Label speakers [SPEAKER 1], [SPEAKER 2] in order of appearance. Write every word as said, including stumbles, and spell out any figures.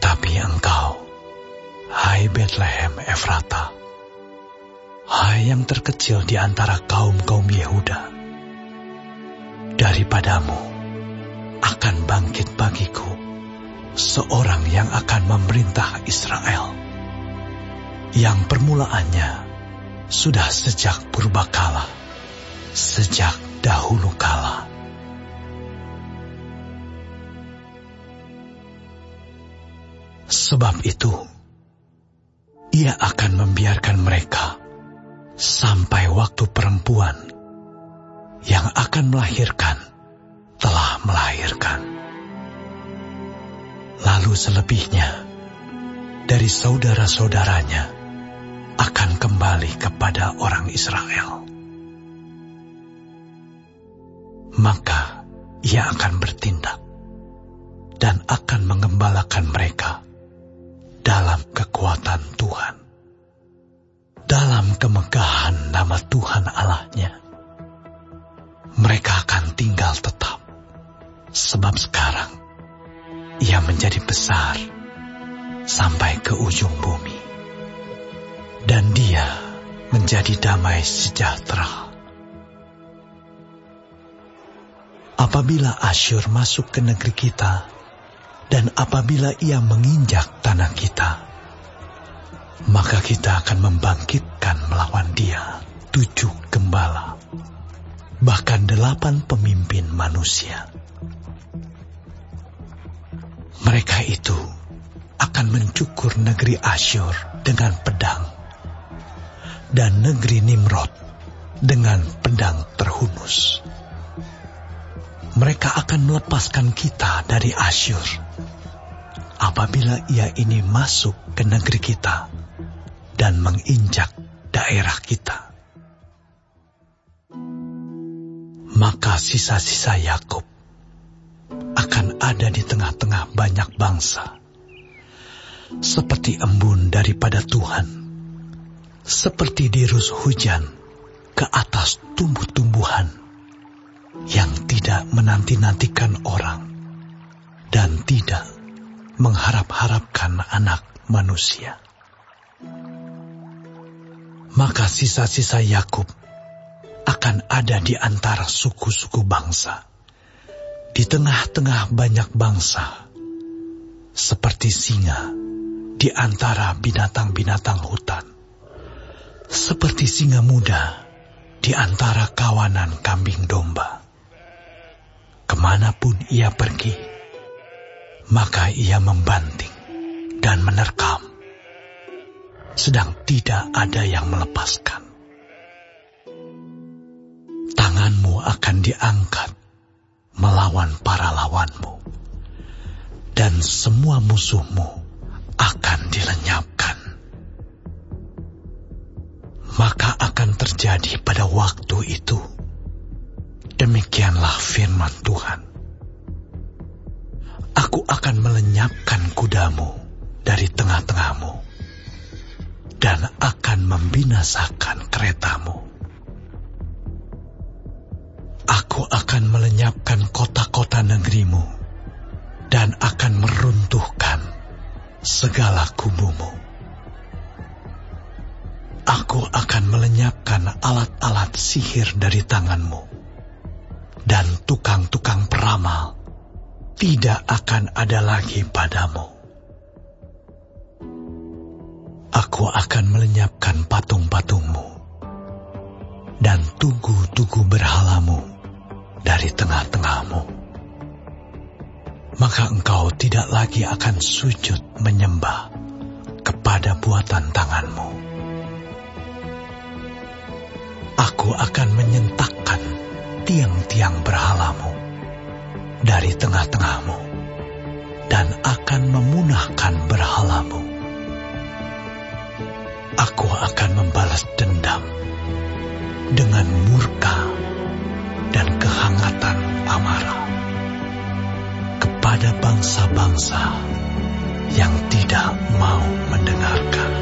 [SPEAKER 1] Tetapi engkau, hai Betlehem Efrata, hai yang terkecil di antara kaum-kaum Yehuda, daripadamu akan bangkit bagiku seorang yang akan memerintah Israel, yang permulaannya sudah sejak purbakala, sejak dahulu kala. Sebab itu, ia akan membiarkan mereka sampai waktu perempuan yang akan melahirkan telah melahirkan. Lalu selebihnya dari saudara-saudaranya akan kembali kepada orang Israel. Maka ia akan bertindak dan akan mengembalakan mereka dalam kekuatan Tuhan, dalam kemegahan nama Tuhan Allahnya. Mereka akan tinggal tetap, sebab sekarang ia menjadi besar sampai ke ujung bumi, dan dia menjadi damai sejahtera. Apabila Asyur masuk ke negeri kita, dan apabila ia menginjak tanah kita, maka kita akan membangkitkan melawan dia tujuh gembala, bahkan delapan pemimpin manusia. Mereka itu akan mencukur negeri Asyur dengan pedang, dan negeri Nimrod dengan pedang terhunus. Mereka akan melepaskan kita dari Asyur apabila ia ini masuk ke negeri kita dan menginjak daerah kita. Maka sisa-sisa Yakub akan ada di tengah-tengah banyak bangsa, seperti embun daripada Tuhan, seperti dirus hujan ke atas tumbuh-tumbuhan yang tidak menanti-nantikan orang dan tidak mengharap-harapkan anak manusia. Maka sisa-sisa Yakub akan ada di antara suku-suku bangsa, di tengah-tengah banyak bangsa, seperti singa di antara binatang-binatang hutan, seperti singa muda di antara kawanan kambing domba. Kemanapun ia pergi, maka ia membanting dan menerkam, sedang tidak ada yang melepaskan. Tanganmu akan diangkat melawan para lawanmu, dan semua musuhmu akan dilenyapkan. Maka akan terjadi pada waktu itu, demikianlah firman Tuhan, aku akan melenyapkan kudamu dari tengah-tengahmu, dan akan membinasakan keretamu. Aku akan melenyapkan kota-kota negerimu, dan akan meruntuhkan segala kubumu. Aku akan melenyapkan alat-alat sihir dari tanganmu, dan tukang-tukang peramal tidak akan ada lagi padamu. Aku akan melenyapkan patung-patungmu dan tugu-tugu berhalamu dari tengah-tengahmu. Maka engkau tidak lagi akan sujud menyembah kepada buatan tanganmu. Aku akan menyentakkan tiang-tiang berhalamu dari tengah-tengahmu, dan akan memunahkan berhalamu. Aku akan membalas dendam dengan murka dan kehangatan amarah kepada bangsa-bangsa yang tidak mau mendengarkan.